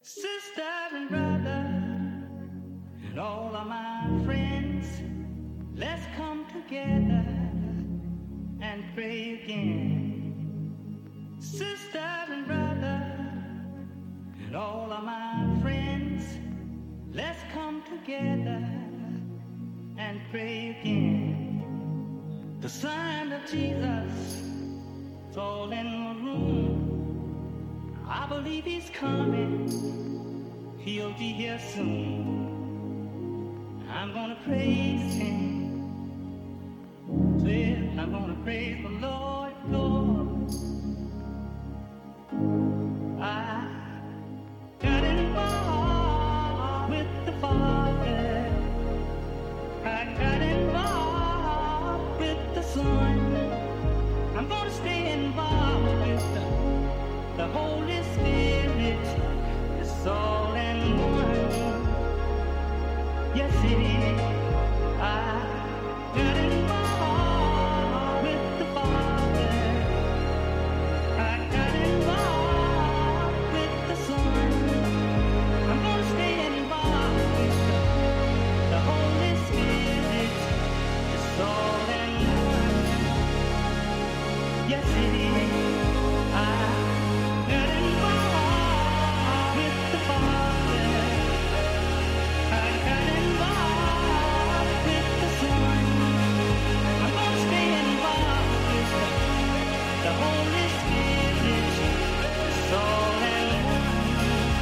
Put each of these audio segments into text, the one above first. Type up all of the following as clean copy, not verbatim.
Sister and brother, and all of my friends, let's come together and pray again. Sister and brother, and all of my friends, let's come together and pray again. The sign of Jesus is all in the room. I believe he's coming. He'll be here soon. I'm gonna praise him. Well, I'm gonna praise the Lord, Lord. I got involved with the Father. I got involved with the Son. I'm gonna stay involved with the Holy Spirit. It's all in one. Yes, it is. I got involved with the Father. I got involved with the Son. I'm gonna stay involved with the Holy Spirit. It's all in one. Yes, it is. I got involved with the Father. I got involved with the Son. I'm gonna stay involved with the Holy Spirit. It's all in one.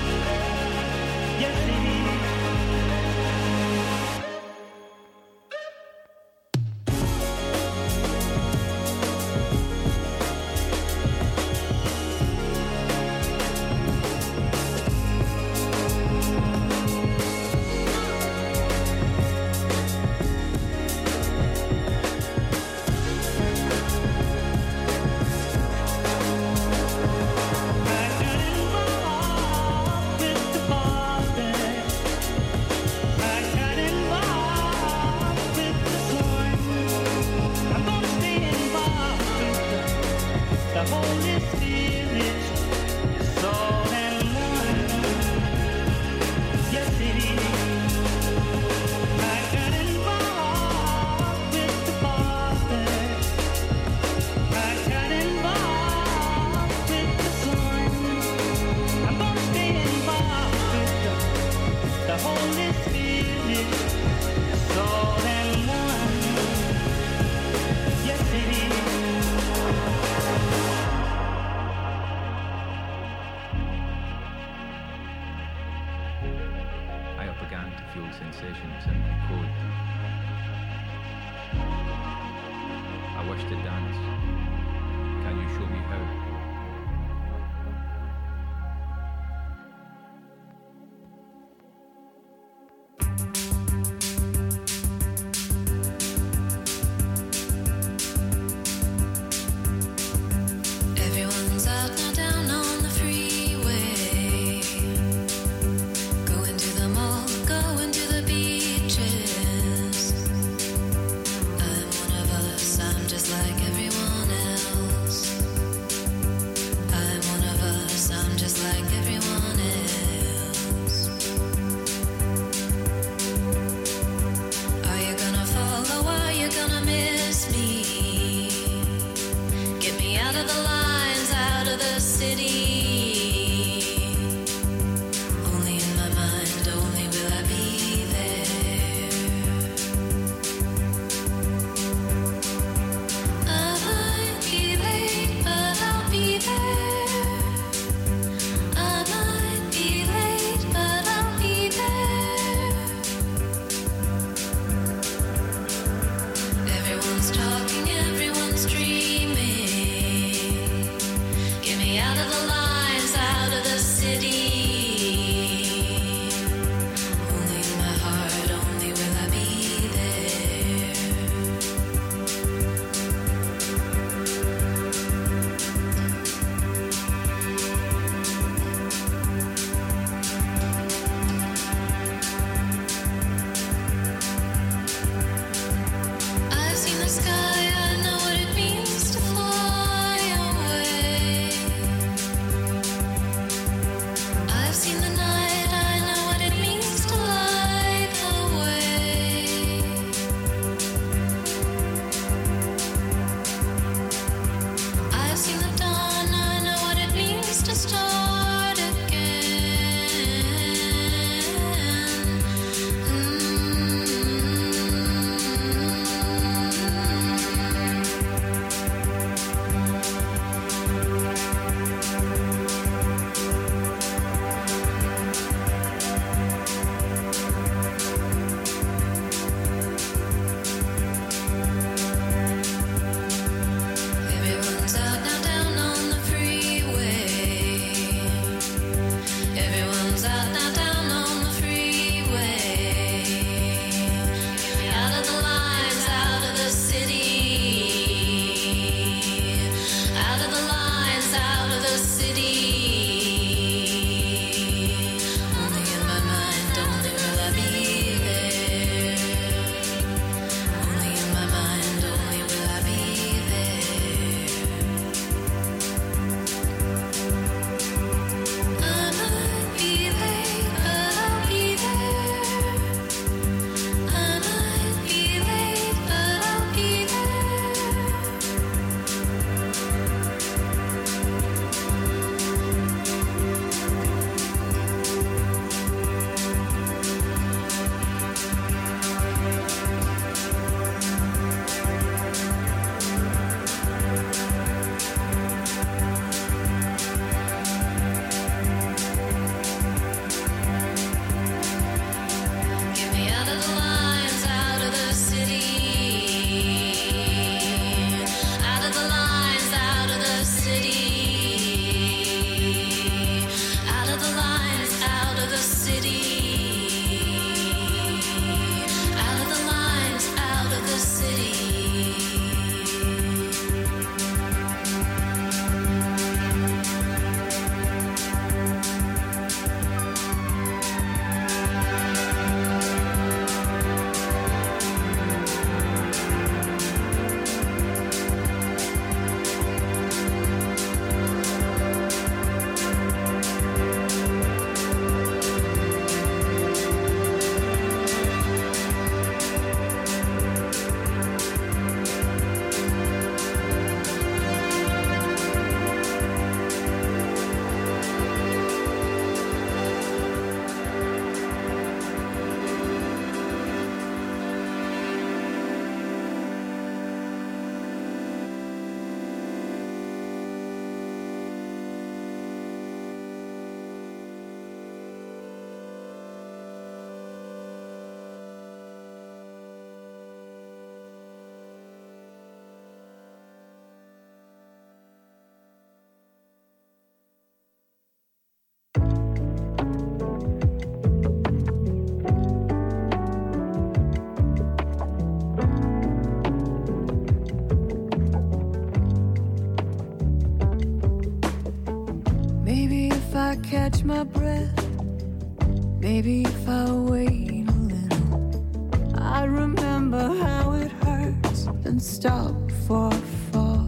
Yes, it is. I've seen I catch my breath, maybe if I wait a little, I remember how it hurts and stop before I fall.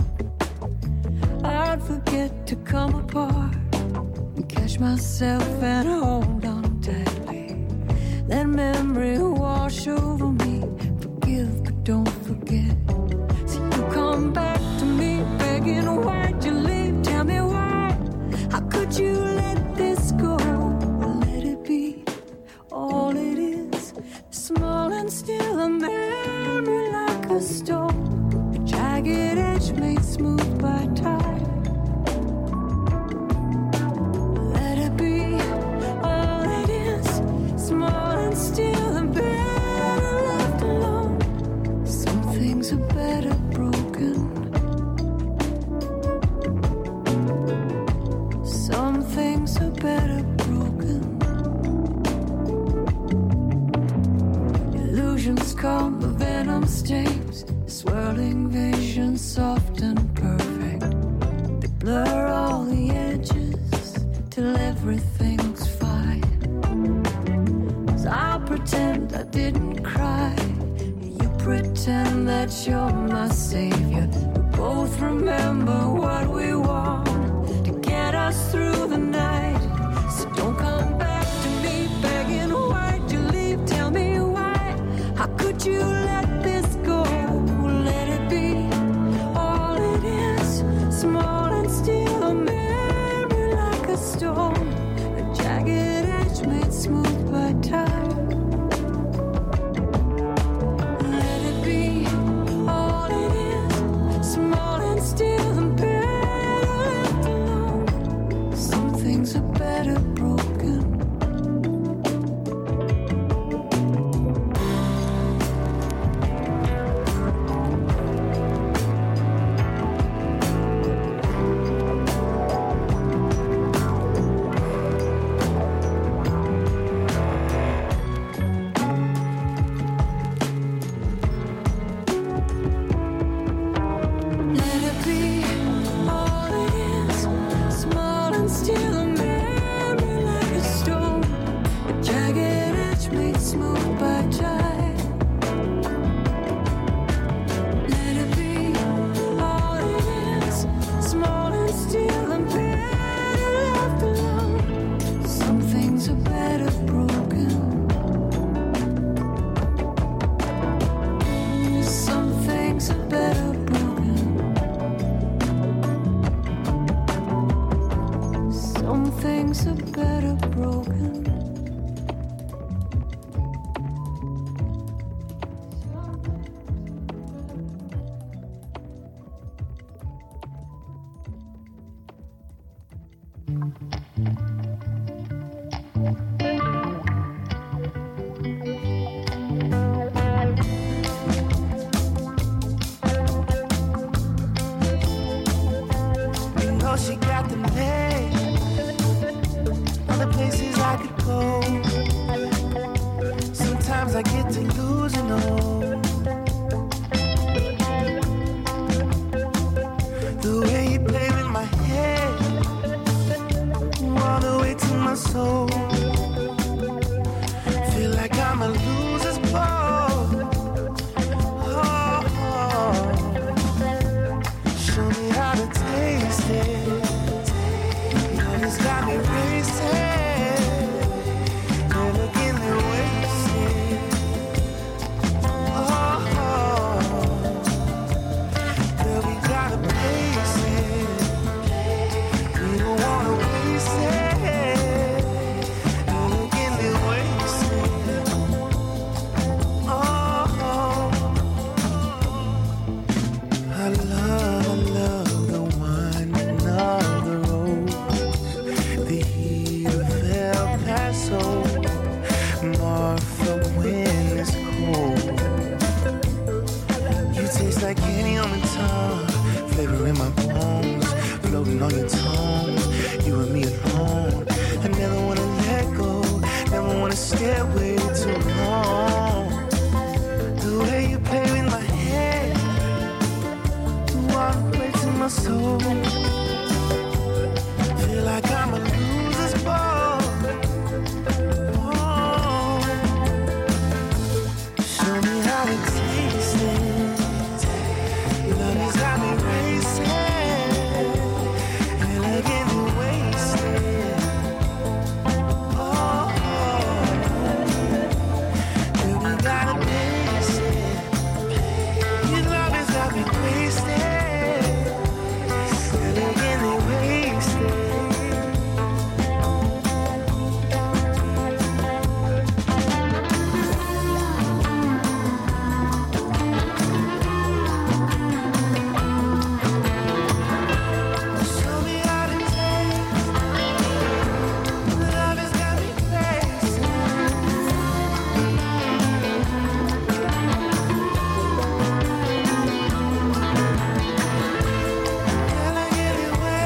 I'd forget to come apart and catch myself and hold on tightly. Let memory wash over me. Forgive but don't forget. So you come back to me begging, why'd you leave? Tell me why. How could you let this go? Let it be all it is, small and still a memory like a stone, a jagged edge made smooth by time. Let it be all it is, small and still and better left alone. Some things are better broken. Some things are better broken. Illusions come, the venom stings, swirling visions soft and perfect. They blur all the edges till everything's fine. So I'll pretend I didn't cry, you pretend that you're my savior. We both remember what we want to get us through the night. So don't come back to me begging, why'd you leave? Tell me why. How could you let this go? Let it be all it is, small and still a memory like a stone, a jagged edge made smooth by time. Let it be all it is, small and still and better left alone. Some things are better broken. Let it be all it is, small and still a memory like a stone, a jagged edge made smooth by time. Let it be all it is, small and still and better left alone. Some things are better broken. Some things are better broken. Some things are better broken. You know she got the name, all the places I could go. Sometimes I get to losing all. The way you play with my head, all the way to my soul. Feel like I'm a loser's ball. Oh, oh. Show me how to taste it. Love has got me racing. You're looking to waste it. Oh, oh. Girl, we gotta place it. We don't wanna waste it. You're looking to waste it. Oh, oh. I love the winding of the road, the heat of El Paso, Marfa when it's cold. You taste like candy on my tongue, flavor in my bones, floating on your tones. You and me alone. I never wanna let go, never wanna stay away too long. The way you play with my head, all the way to my soul. Feel like I'm a loser. again, they wasted. Show me how to taste. Love has got me crazy. Can I get it wet?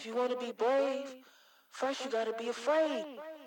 you want to be brave, first you gotta be afraid.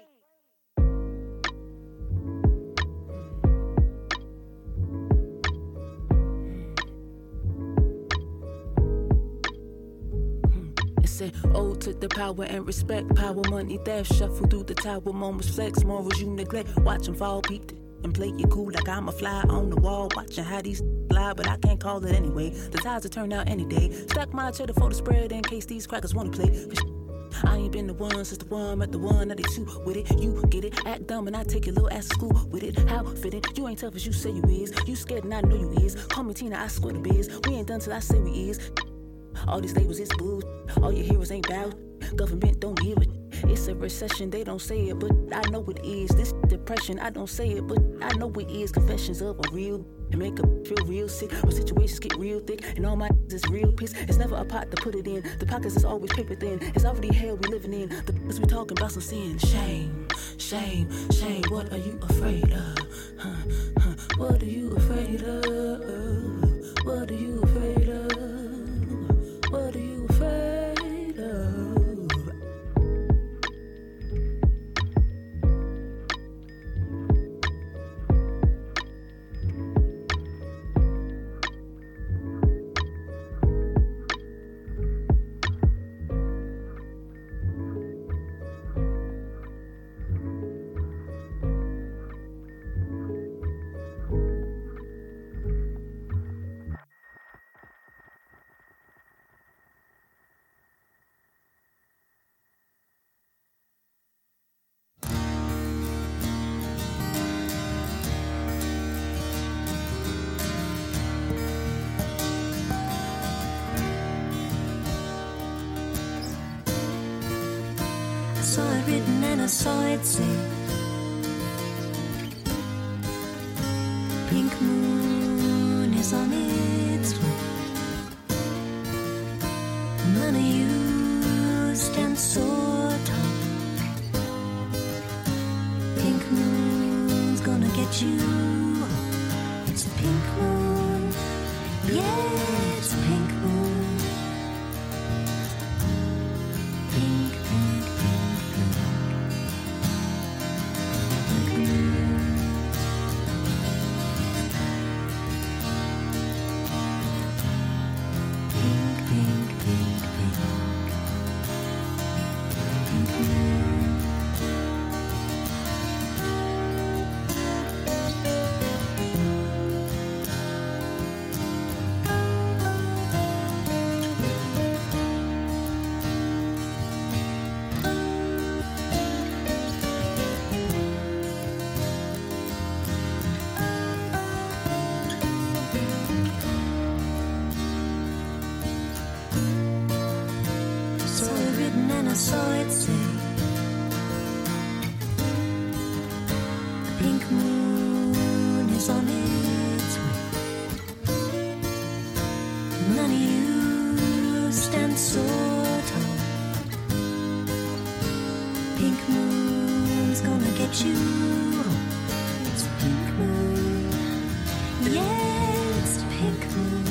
Ode to the power and respect, power, money, theft, shuffle through the tower, moments flex, morals you neglect, watch them fall, peep and play it cool like I'm a fly on the wall, watching how these lie, but I can't call it anyway, the tides will turn out any day, stack my cheddar for the spread in case these crackers wanna play, I ain't been the one since the one met the one, now they two with it, you get it, act dumb and I take your little ass to school with it, how fit it, you ain't tough as you say you is, you scared and I know you is, call me Tina, I swear the biz, we ain't done till I say we is. All these labels is boo. All your heroes ain't bout. Government don't give it. It's a recession, they don't say it, but I know it is. This depression, I don't say it, but I know it is. Confessions of a real and make a feel real sick. When situations get real thick and all my is real piss. It's never a pot to put it in. The pockets is always paper thin. It's already hell we living in. The we talking about some sin. Shame, shame, shame. What are you afraid of? What are you afraid of? What are you afraid of? What are you afraid of? I saw it say, pink moon is on its way. None of you stand so tall. Pink moon's gonna get you. It's a pink moon, yeah, it's a pink moon. I saw it say, a pink moon is on its way. None of you stand so tall. Pink moon's gonna get you. It's a pink moon, yeah, it's a pink moon.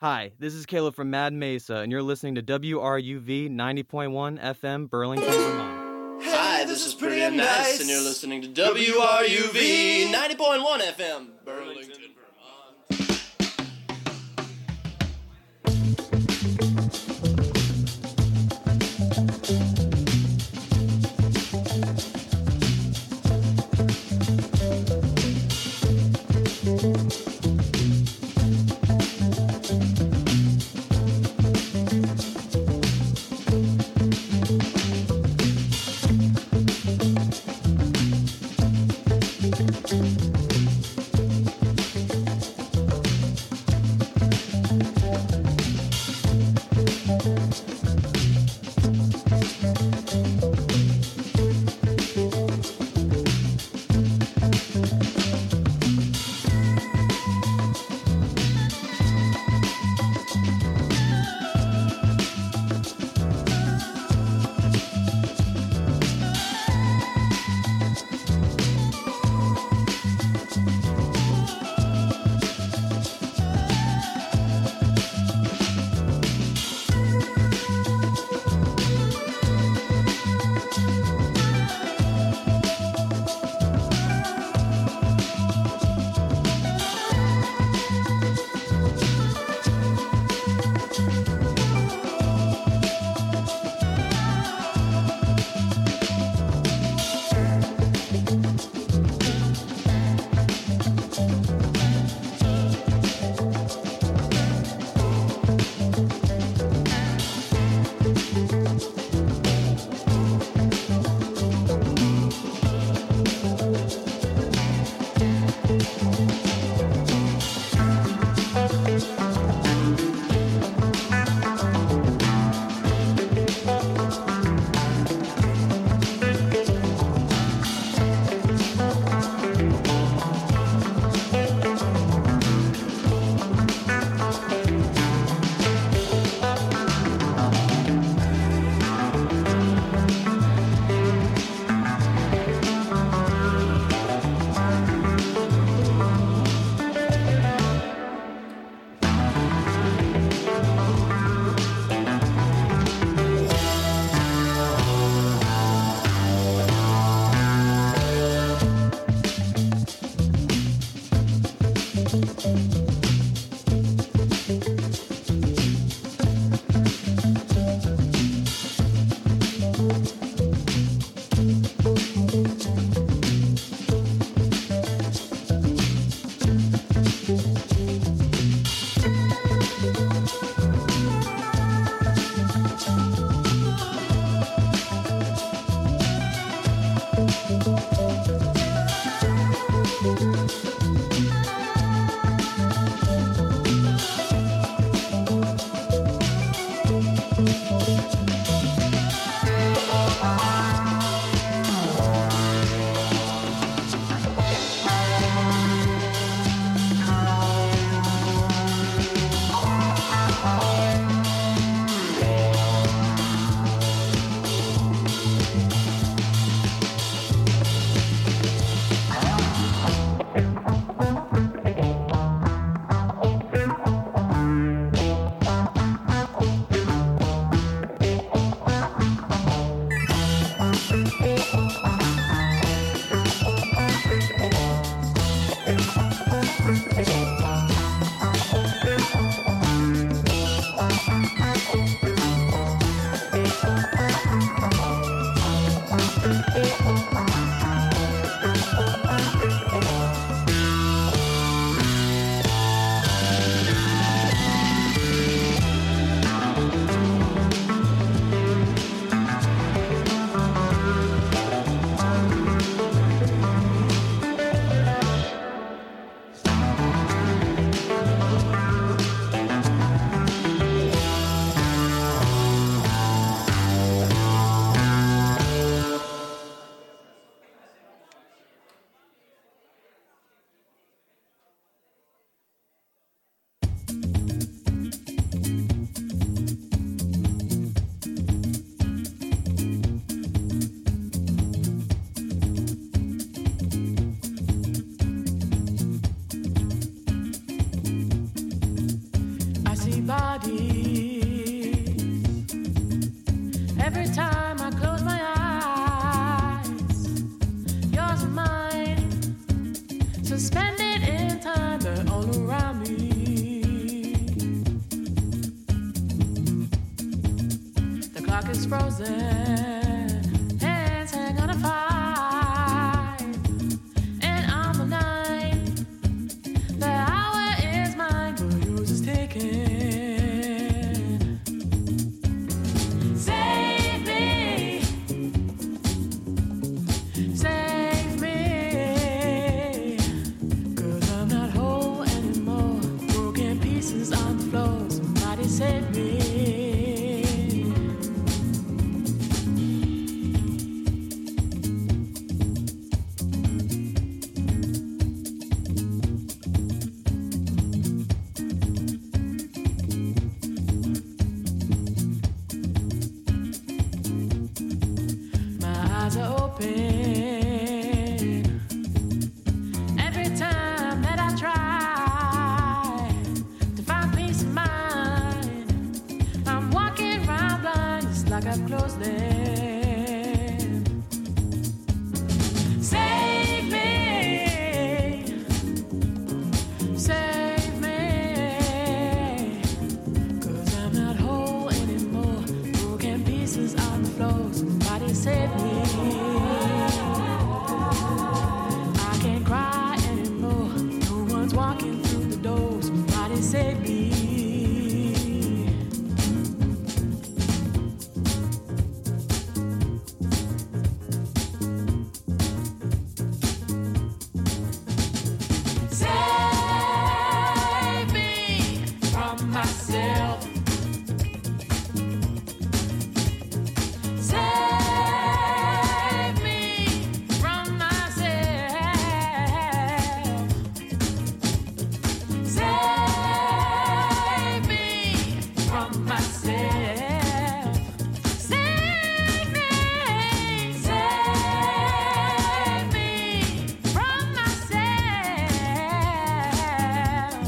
Hi, this is Caleb from Mad Mesa, and you're listening to WRUV 90.1 FM, Burlington, Vermont. Hi, this is Pretty and Nice, and you're listening to WRUV 90.1 FM, Burlington, Vermont. Every time I close my eyes, yours and mine, suspended in time, they're all around me. The clock is frozen, hands hang on a five, and I'm the nine. The hour is mine, but yours is taken. Save me, save me, 'cause I'm not whole anymore. Broken pieces on the floor, somebody save me. My eyes are open every time that I try to find peace of mind. I'm walking around blind, it's like I've closed them. Save me, save me, 'cause I'm not whole anymore. Broken pieces on the floor, somebody save me. I can't cry anymore, no one's walking through the door, somebody save me. Save me from myself. Save me from myself. Save me from myself. Save me, save me from myself.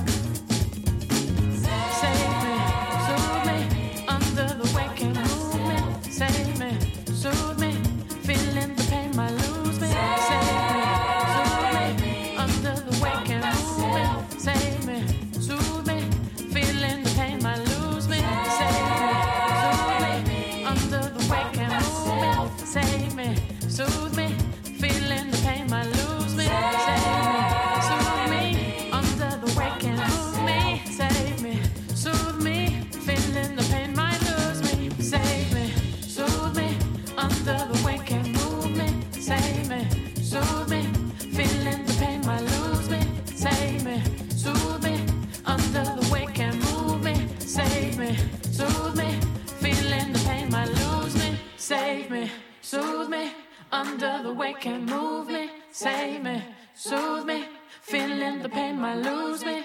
Save me, soothe me under the waking movement. Save me, soothe me, feeling the pain might lose me. Save me, soothe me under the waking movement. Save me, soothe me, feeling the pain might lose me. Save me, soothe me under the waking movement. Save me, soothe me, feeling the pain might lose me. Save me, soothe me under the waking movement. Save me, soothe me, feeling the pain might lose me. Save me, soothe me under the waking movement. Save me, soothe me, feeling the pain might lose me. Save me, soothe me under the waking movement. Save me, soothe me, feeling the pain might lose me. Save me, soothe me under the waking movement. Save me, soothe me, feeling the pain might lose me.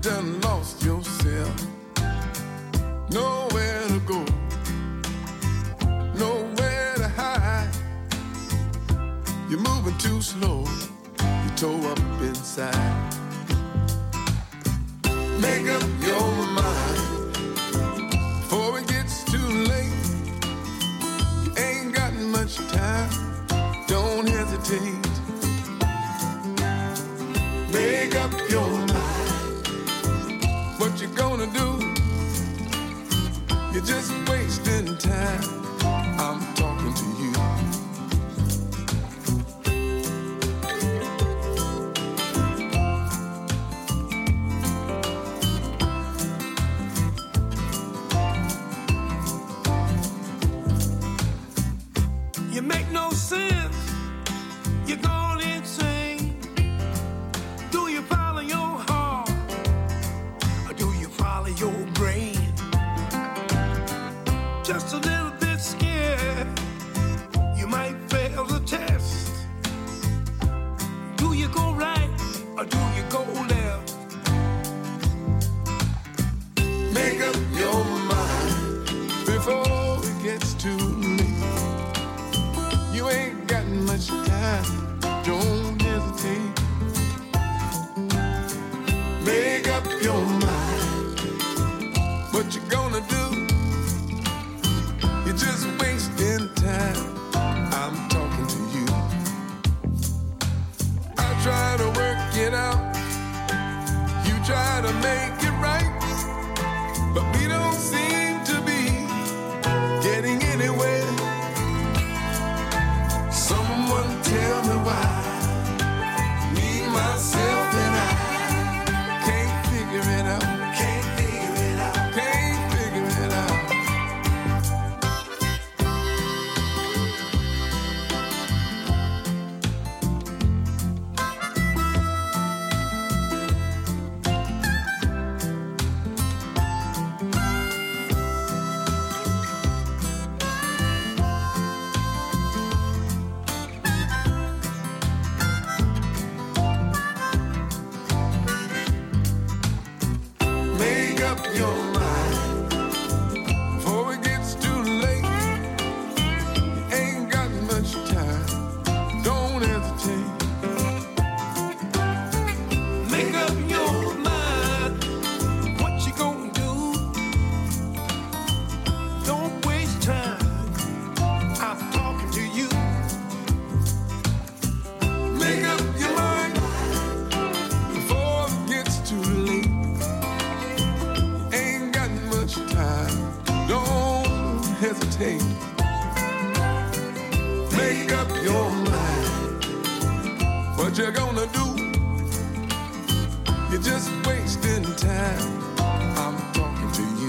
done lost yourself. Nowhere to go, nowhere to hide. You're moving too slow, you're toe up inside. Make up your mind before it gets too late. You ain't got much time, don't hesitate. Make up your mind what you gonna do. You're just wasting time, I'm talking to you. You make no sense, you're going insane. Do you follow your heart, or do you follow your brain? Just a little bit scared, you might fail the test. Do you go right, or do you go left? Make up your mind before it gets too late. You ain't got much time, don't hesitate. Make up your mind what you gonna do. You're just wasting time, I'm talking to you. I try to work it out, you try to make it right, but we don't seem to be getting anywhere. Someone tell me why me, myself, and I can't figure it out. Can't figure it out. Can't figure it out. Make up your mind before it gets too late. You ain't got much time, don't hesitate. Make up your mind what you gonna do. Don't waste time, I'm talking to you. Make up your mind before it gets too late. Ain't got much time, don't hesitate. Make up your mind what you're gonna do. You're just wasting time, I'm talking to you.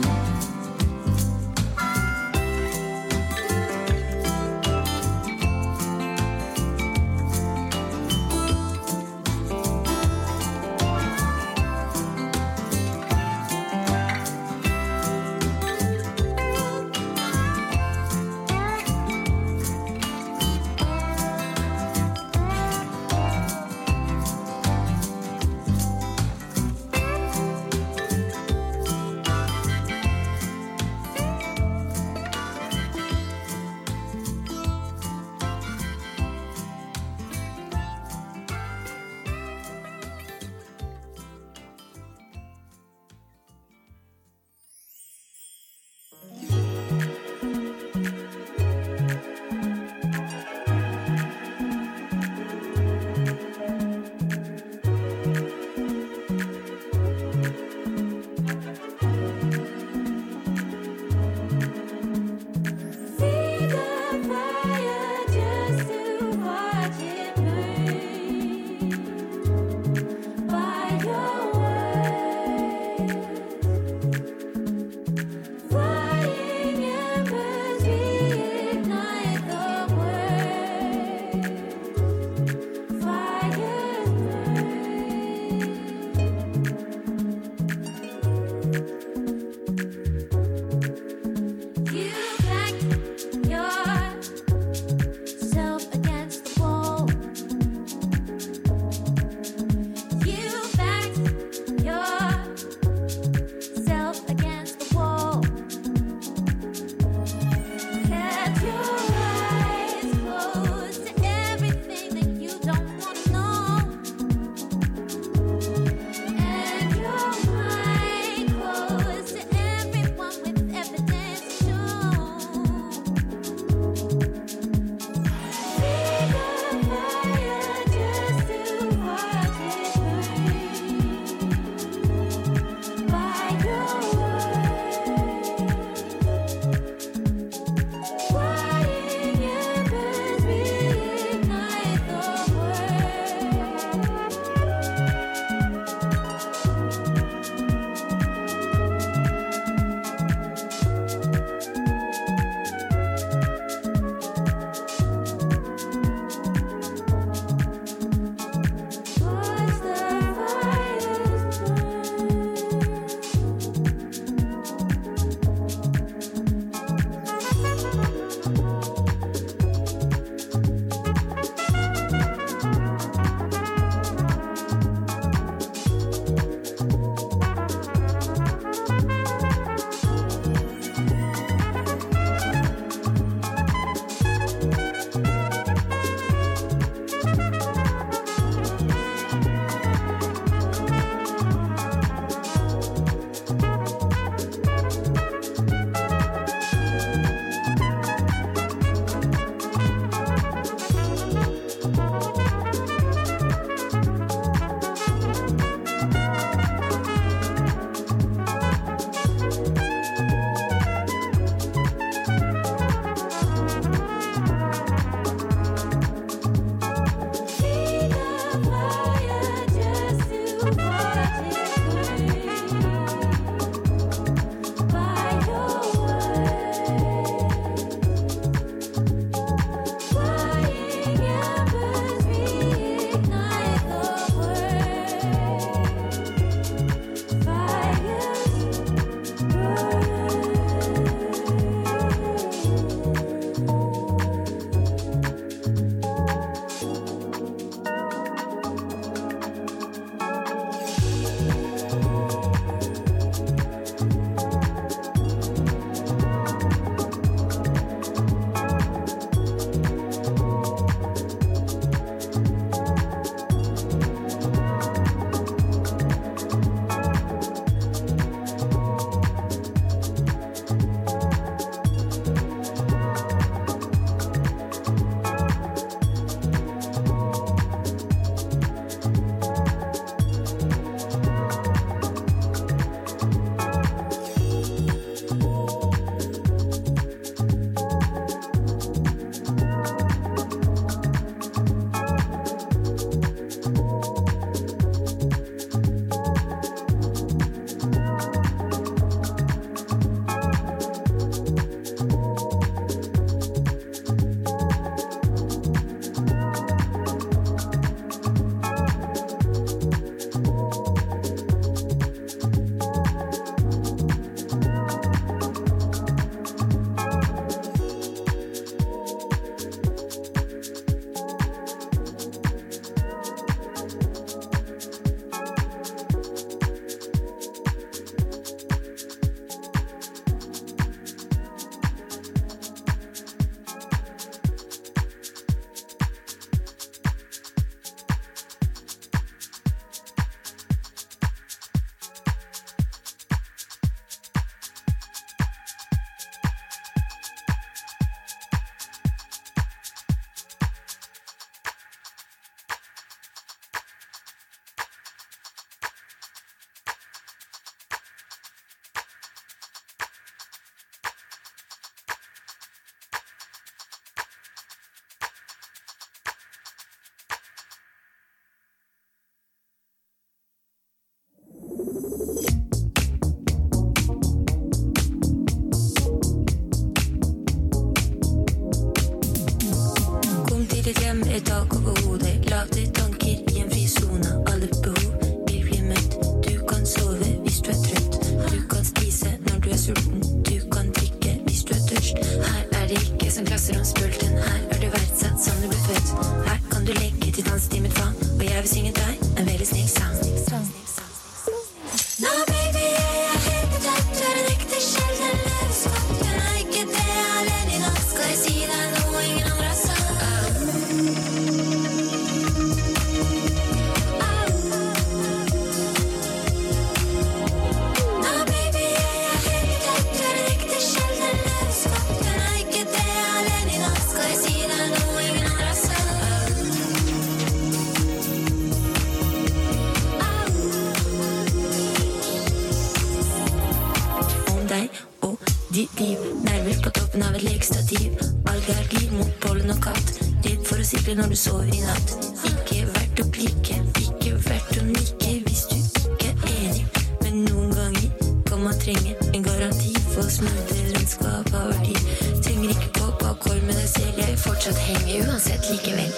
deg og ditt liv. Nerver på toppen av et lekestativ. Algar glir mot pollen og katt. Redd for å sikle når du sover i natt. Ikke verdt å klikke, ikke verdt å nikke hvis du ikke er enig. Men noen ganger kan man trenge en garanti for smoothere landskap over tid. Trenger ikke gå på akkord med deg selv, jeg fortsatt henger uansett likevel.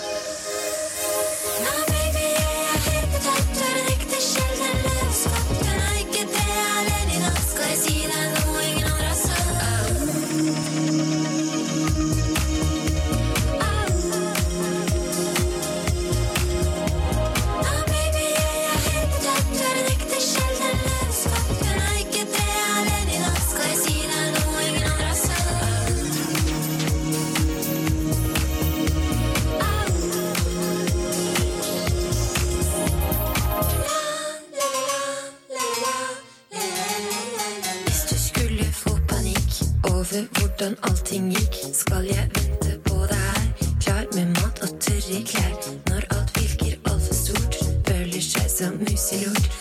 Hvordan allting gikk, skal jeg vente på det her. Klar med mat og tørre klær. Når alt virker alt for stort, føler seg som muselort.